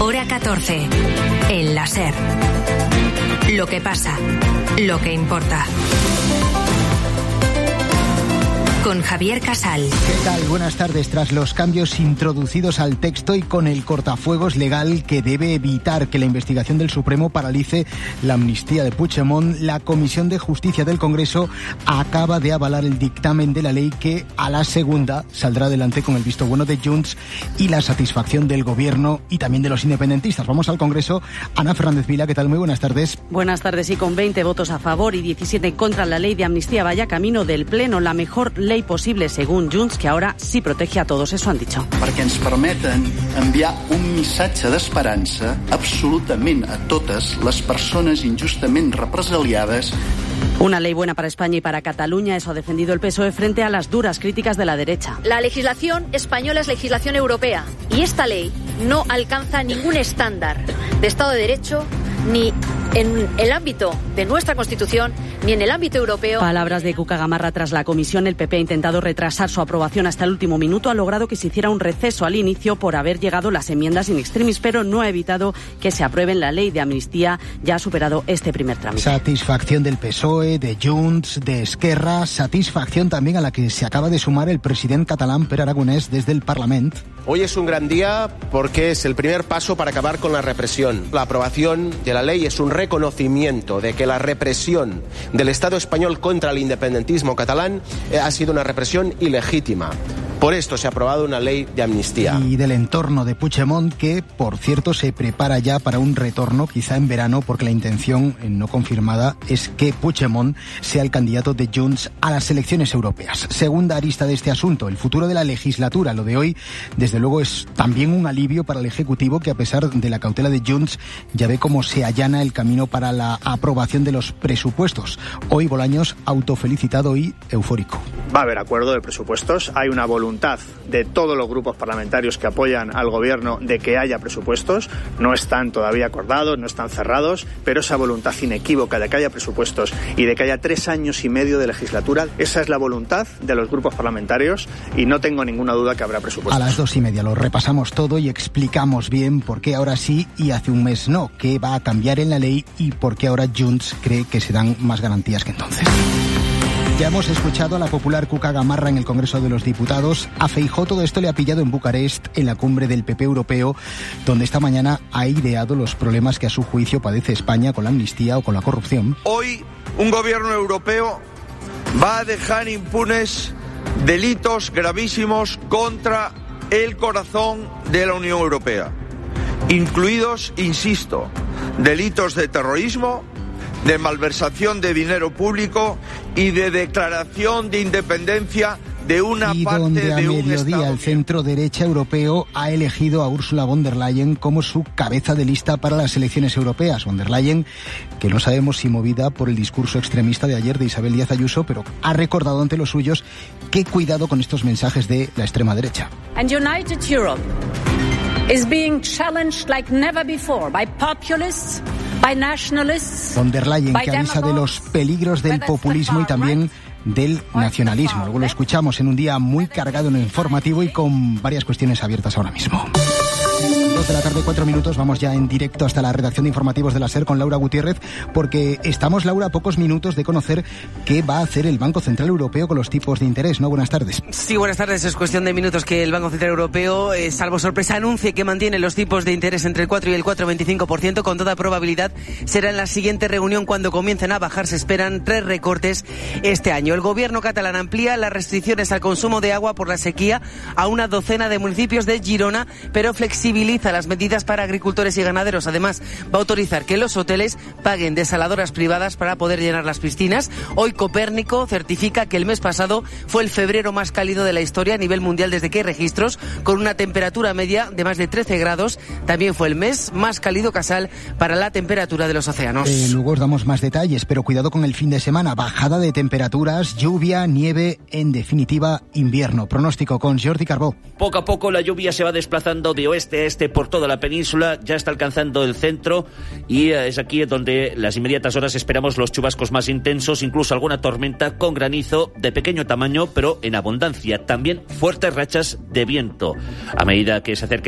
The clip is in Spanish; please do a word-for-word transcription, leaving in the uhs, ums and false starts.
Hora catorce. El la SER. Lo que pasa, lo que importa. Con Javier Casal. ¿Qué tal? Buenas tardes. Tras los cambios introducidos al texto y con el cortafuegos legal que debe evitar que la investigación del Supremo paralice la amnistía de Puigdemont, la Comisión de Justicia del Congreso acaba de avalar el dictamen de la ley que a la segunda saldrá adelante con el visto bueno de Junts y la satisfacción del Gobierno y también de los independentistas. Vamos al Congreso. Ana Fernández Vila, ¿qué tal? Muy buenas tardes. Buenas tardes. Y con veinte votos a favor y diecisiete contra, la ley de amnistía vaya camino del Pleno, la mejor ley posible según Junts, que ahora sí protege a todos, eso han dicho. Perquè ens permeten enviar un missatge d'esperança absolutament a totes les persones injustament represaliades. Una ley buena para España y para Cataluña, eso ha defendido el P S O E frente a las duras críticas de la derecha. La legislación española es legislación europea y esta ley no alcanza ningún estándar de Estado de Derecho ni en el ámbito de nuestra Constitución ni en el ámbito europeo. Palabras de Cuca Gamarra tras la comisión. El P P ha intentado retrasar su aprobación hasta el último minuto. Ha logrado que se hiciera un receso al inicio por haber llegado las enmiendas in extremis, pero no ha evitado que se aprueben. La ley de amnistía ya ha superado este primer trámite. Satisfacción del P S O E, de Junts, de Esquerra. Satisfacción también a la que se acaba de sumar el presidente catalán Pere Aragonès desde el Parlamento. Hoy es un gran día porque es el primer paso para acabar con la represión. La aprobación de la ley es un reconocimiento de que la represión del Estado español contra el independentismo catalán ha sido una represión ilegítima. Por esto se ha aprobado una ley de amnistía. Y del entorno de Puigdemont, que, por cierto, se prepara ya para un retorno, quizá en verano, porque la intención no confirmada es que Puigdemont sea el candidato de Junts a las elecciones europeas. Segunda arista de este asunto, el futuro de la legislatura. Lo de hoy, desde luego, es también un alivio para el Ejecutivo, que a pesar de la cautela de Junts, ya ve cómo se allana el camino para la aprobación de los presupuestos. Hoy Bolaños, autofelicitado y eufórico. Va a haber acuerdo de presupuestos, hay una voluntad de todos los grupos parlamentarios que apoyan al gobierno de que haya presupuestos. No están todavía acordados, no están cerrados, pero esa voluntad inequívoca de que haya presupuestos y de que haya tres años y medio de legislatura, esa es la voluntad de los grupos parlamentarios y no tengo ninguna duda que habrá presupuestos. A las dos y media lo repasamos todo y explicamos bien por qué ahora sí y hace un mes no, qué va a cambiar en la ley y por qué ahora Junts cree que se dan más garantías que entonces. Ya hemos escuchado a la popular Cuca Gamarra en el Congreso de los Diputados. A Feijóo todo esto le ha pillado en Bucarest, en la cumbre del P P europeo, donde esta mañana ha ideado los problemas que a su juicio padece España con la amnistía o con la corrupción. Hoy un gobierno europeo va a dejar impunes delitos gravísimos contra el corazón de la Unión Europea, incluidos, insisto, delitos de terrorismo, de malversación de dinero público y de declaración de independencia de una y parte donde a de un mediodía Estado. el centro derecha europeo ha elegido a Ursula von der Leyen como su cabeza de lista para las elecciones europeas. Von der Leyen, que no sabemos si movida por el discurso extremista de ayer de Isabel Díaz Ayuso, pero ha recordado ante los suyos que cuidado con estos mensajes de la extrema derecha. And United Europe is being challenged like never before by populists, by nationalists. Von der Leyen, que avisa de los peligros del populismo y también del nacionalismo. Luego lo escuchamos en un día muy cargado en lo informativo y con varias cuestiones abiertas ahora mismo. Dos de la tarde, cuatro minutos, vamos ya en directo hasta la redacción de informativos de la SER con Laura Gutiérrez, porque estamos, Laura, a pocos minutos de conocer qué va a hacer el Banco Central Europeo con los tipos de interés, ¿no? Buenas tardes. Sí, buenas tardes. Es cuestión de minutos que el Banco Central Europeo, eh, salvo sorpresa, anuncie que mantiene los tipos de interés entre el cuatro y el cuatro coma veinticinco por ciento. Con toda probabilidad será en la siguiente reunión cuando comiencen a bajar. Se esperan tres recortes este año. El gobierno catalán amplía las restricciones al consumo de agua por la sequía a una docena de municipios de Girona, pero flexibiliza las medidas para agricultores y ganaderos. Además, va a autorizar que los hoteles paguen desaladoras privadas para poder llenar las piscinas. Hoy Copérnico certifica que el mes pasado fue el febrero más cálido de la historia a nivel mundial desde que hay registros, con una temperatura media de más de trece grados. También fue el mes más cálido, Casal, para la temperatura de los océanos. Eh, luego os damos más detalles, pero cuidado con el fin de semana. Bajada de temperaturas, lluvia, nieve, en definitiva, invierno. Pronóstico con Jordi Carbó. Poco a poco la lluvia se va desplazando de oeste a este por toda la península, ya está alcanzando el centro y es aquí donde las inmediatas horas esperamos los chubascos más intensos, incluso alguna tormenta con granizo de pequeño tamaño, pero en abundancia. También fuertes rachas de viento. A medida que se acerque